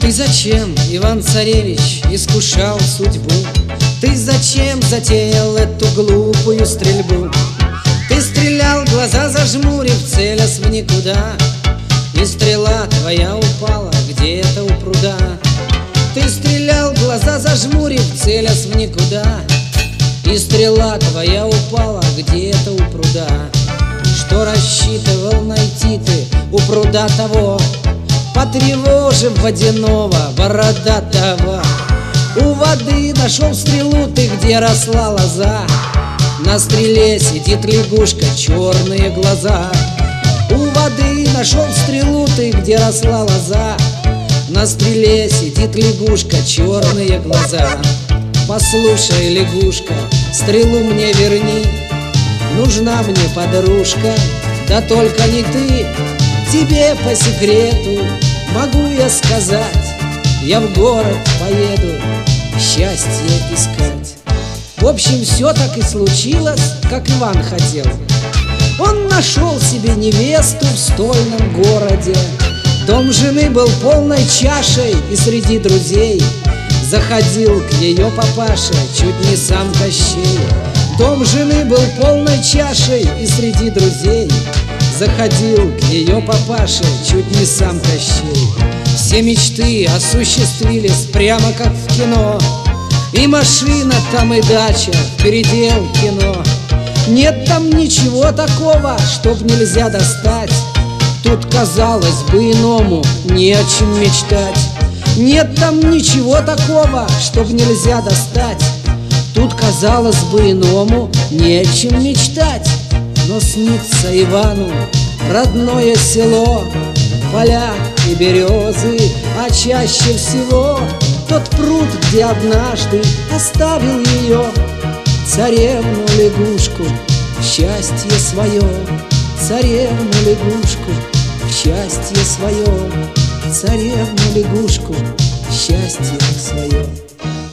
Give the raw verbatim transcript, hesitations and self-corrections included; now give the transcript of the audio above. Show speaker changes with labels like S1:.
S1: Ты зачем, Иван-царевич, искушал судьбу? Ты зачем затеял эту глупую стрельбу? Ты стрелял, глаза зажмурив, целясь в никуда, и стрела твоя упала где-то у пруда. Ты стрелял, глаза зажмурив, целясь в никуда, и стрела твоя упала где-то у пруда. Что рассчитывал найти ты у пруда того, потревожив водяного бородатого? У воды нашел стрелу ты, где росла лоза. На стреле сидит лягушка, черные глаза. У воды нашел стрелу ты, где росла лоза. На стреле сидит лягушка, черные глаза. Послушай, лягушка, стрелу мне верни, нужна мне подружка, да только не ты. Тебе по секрету могу я сказать, я в город поеду счастье искать. В общем, все так и случилось, как Иван хотел. Он нашел себе невесту в стольном городе. Дом жены был полной чашей, и среди друзей заходил к ее папаше чуть не сам Кощей. Дом жены был полной чашей, и среди друзей заходил к ее папаше чуть не сам Кощей. Все мечты осуществились прямо как в кино, и машина там, и дача, передел кино. Нет там ничего такого, чтоб нельзя достать. Тут, казалось бы, иному не о чем мечтать. Нет там ничего такого, чтоб нельзя достать. Тут, казалось бы, иному не о чем мечтать. Но снится Ивану родное село, поля и березы, а чаще всего тот пруд, где однажды оставил ее царевну-лягушку в счастье свое. Царевну-лягушку в счастье свое. Царевну-лягушку в счастье свое.